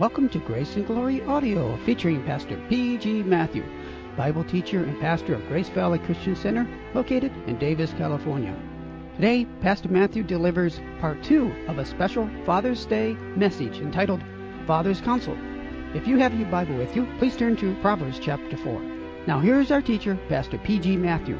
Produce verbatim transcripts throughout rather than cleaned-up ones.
welcome to Grace and Glory Audio, featuring Pastor P G. Matthew, Bible teacher and pastor of Grace Valley Christian Center, located in Davis, California. Today, Pastor Matthew delivers part two of a special Father's Day message entitled Father's Counsel. If you have your Bible with you, please turn to Proverbs chapter four. Now here is our teacher, Pastor P G. Matthew.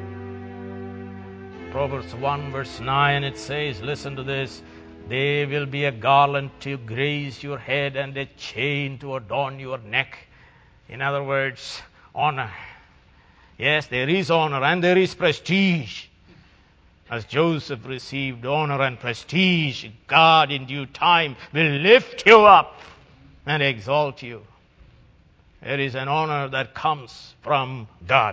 Proverbs one verse nine, it says, listen to this, "They will be a garland to grace your head and a chain to adorn your neck." In other words, honor. Yes, there is honor and there is prestige. As Joseph received honor and prestige, God in due time will lift you up and exalt you. There is an honor that comes from God.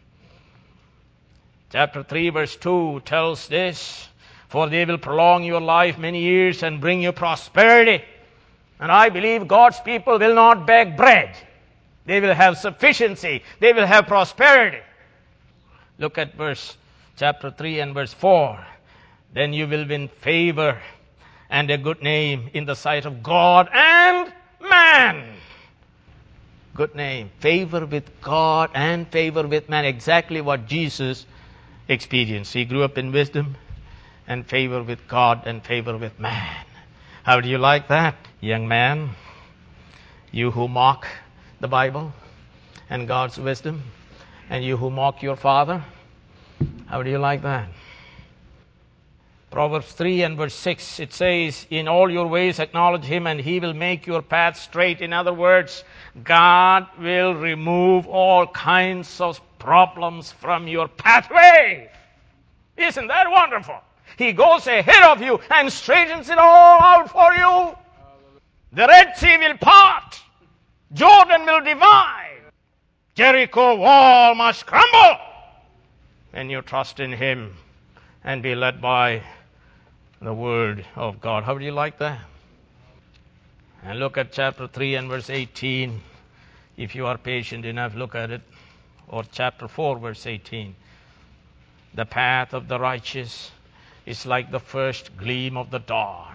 Chapter three verse two tells this, "For they will prolong your life many years and bring you prosperity." And I believe God's people will not beg bread. They will have sufficiency. They will have prosperity. Look at verse chapter three and verse four. "Then you will win favor and a good name in the sight of God and man." Good name. Favor with God and favor with man. Exactly what Jesus experienced. He grew up in wisdom and favor with God and favor with man. How do you like that, young man? You who mock the Bible and God's wisdom, and you who mock your father, how do you like that? Proverbs three and verse six, it says, "In all your ways acknowledge him and he will make your path straight." In other words, God will remove all kinds of problems from your pathway. Isn't that wonderful? He goes ahead of you and straightens it all out for you. The Red Sea will part. Jordan will divide. Jericho wall must crumble. And you trust in him and be led by the word of God. How do you like that? And look at chapter three and verse eighteen. If you are patient enough, look at it. Or chapter four, verse eighteen. "The path of the righteous is like the first gleam of the dawn,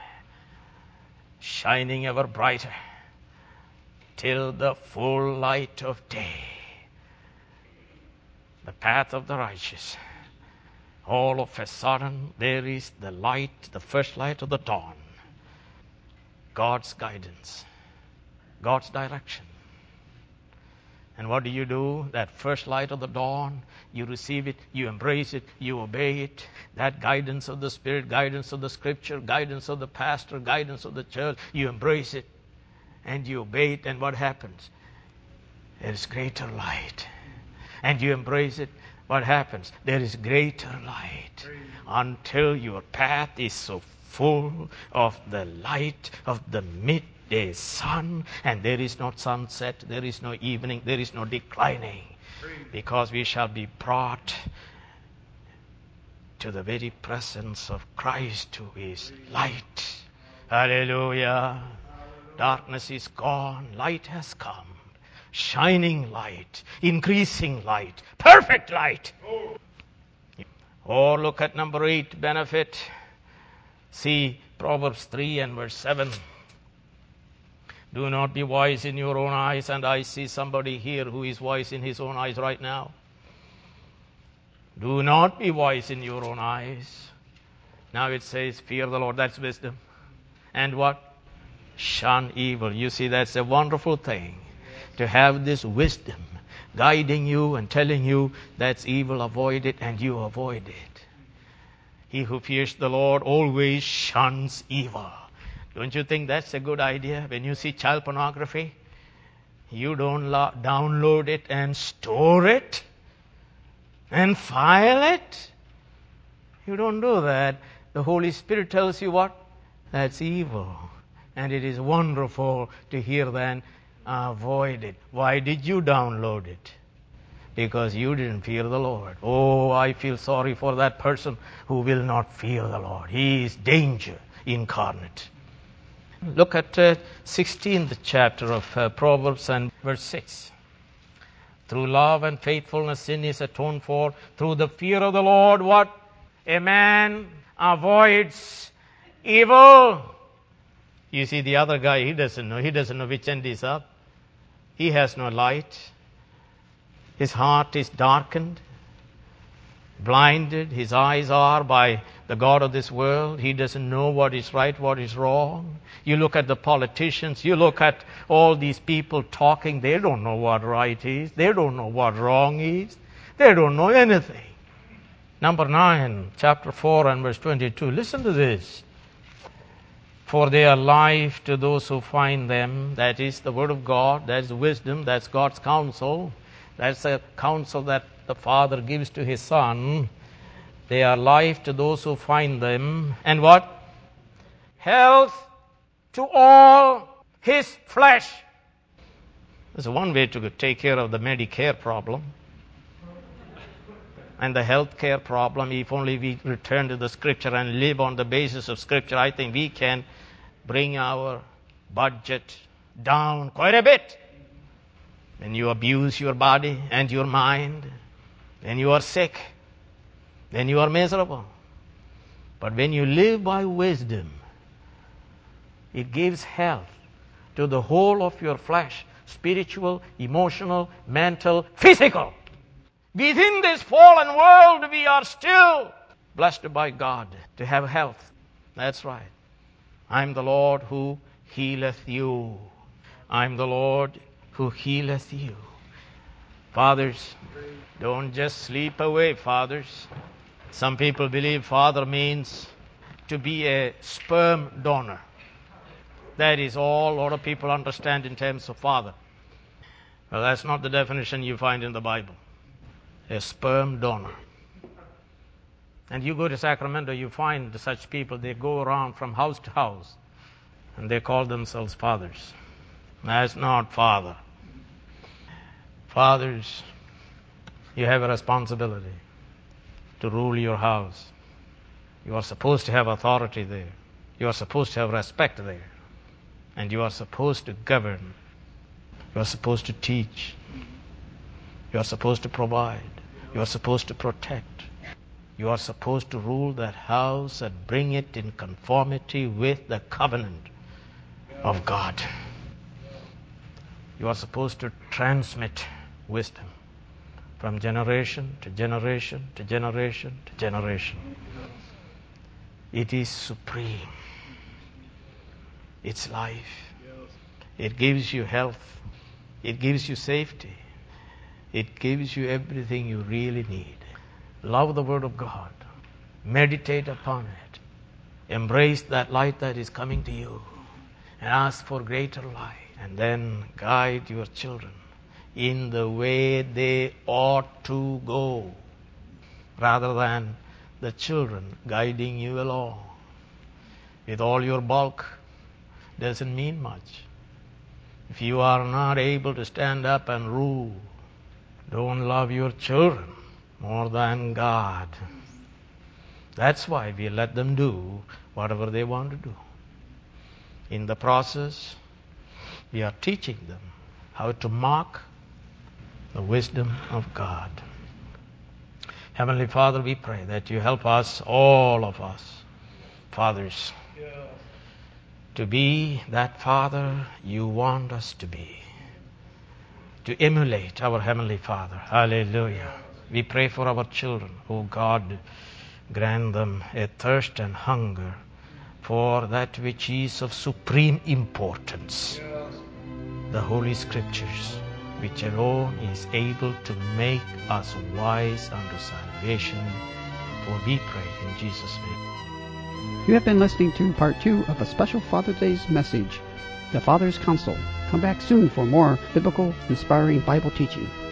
shining ever brighter till the full light of day." The path of the righteous. All of a sudden, there is the light, the first light of the dawn. God's guidance. God's direction. And what do you do? That first light of the dawn, you receive it, you embrace it, you obey it. That guidance of the Spirit, guidance of the Scripture, guidance of the pastor, guidance of the church, you embrace it and you obey it. And what happens? There is greater light. And you embrace it. What happens? There is greater light until your path is so full of the light of the midday sun, and there is no sunset, there is no evening, there is no declining, because we shall be brought to the very presence of Christ, who is light. Hallelujah. Darkness is gone, light has come. Shining light, increasing light, perfect light. Or look at number eight, benefit. See Proverbs three and verse seven. "Do not be wise in your own eyes." And I see somebody here who is wise in his own eyes right now. Do not be wise in your own eyes. Now it says, fear the Lord. That's wisdom. And what? Shun evil. You see, that's a wonderful thing. To have this wisdom guiding you and telling you that's evil, avoid it, and you avoid it. He who fears the Lord always shuns evil. Don't you think that's a good idea? When you see child pornography, you don't lo- download it and store it and file it. You don't do that. The Holy Spirit tells you what? That's evil. And it is wonderful to hear that. Avoid it. Why did you download it? Because you didn't fear the Lord. Oh, I feel sorry for that person who will not fear the Lord. He is danger incarnate. Look at uh, sixteenth chapter of uh, Proverbs and verse six. "Through love and faithfulness sin is atoned for. Through the fear of the Lord," what? "A man avoids evil." You see, the other guy, he doesn't know. He doesn't know which end is up. He has no light. His heart is darkened, blinded. His eyes are by the God of this world. He doesn't know what is right, what is wrong. You look at the politicians. You look at all these people talking. They don't know what right is. They don't know what wrong is. They don't know anything. Number nine, chapter four and verse twenty-two. Listen to this. For they are life to those who find them. That is the word of God. That's wisdom. That's God's counsel. That's a counsel that the Father gives to His Son. They are life to those who find them. And what? Health to all His flesh. There's one way to take care of the Medicare problem and the health care problem. If only we return to the Scripture and live on the basis of Scripture, I think we can bring our budget down quite a bit. When you abuse your body and your mind, when you are sick, then you are miserable. But when you live by wisdom, it gives health to the whole of your flesh, spiritual, emotional, mental, physical. Within this fallen world, we are still blessed by God to have health. That's right. I'm the Lord who healeth you. I'm the Lord who healeth you. Fathers, don't just sleep away, fathers. Some people believe father means to be a sperm donor. That is all a lot of people understand in terms of father. Well, that's not the definition you find in the Bible. A sperm donor. And you go to Sacramento, you find such people, they go around from house to house and they call themselves fathers. That's not father. Fathers, you have a responsibility to rule your house. You are supposed to have authority there. You are supposed to have respect there. And you are supposed to govern. You are supposed to teach. You are supposed to provide. You are supposed to protect. You are supposed to rule that house and bring it in conformity with the covenant of God. You are supposed to transmit wisdom from generation to generation to generation to generation. It is supreme. It's life. It gives you health. It gives you safety. It gives you everything you really need. Love the Word of God. Meditate upon it. Embrace that light that is coming to you. And ask for greater light. And then guide your children in the way they ought to go, rather than the children guiding you along. With all your bulk, doesn't mean much. If you are not able to stand up and rule, don't love your children more than God. That's why we let them do whatever they want to do. In the process, we are teaching them how to mock the wisdom of God. Heavenly Father, we pray that you help us, all of us, fathers, to be that father you want us to be, to emulate our Heavenly Father. Hallelujah. We pray for our children. Oh God, grant them a thirst and hunger for that which is of supreme importance, the Holy Scriptures, which alone is able to make us wise unto salvation. For we pray in Jesus' name. You have been listening to part two of a special Father's Day message, The Father's Counsel. Come back soon for more biblical, inspiring Bible teaching.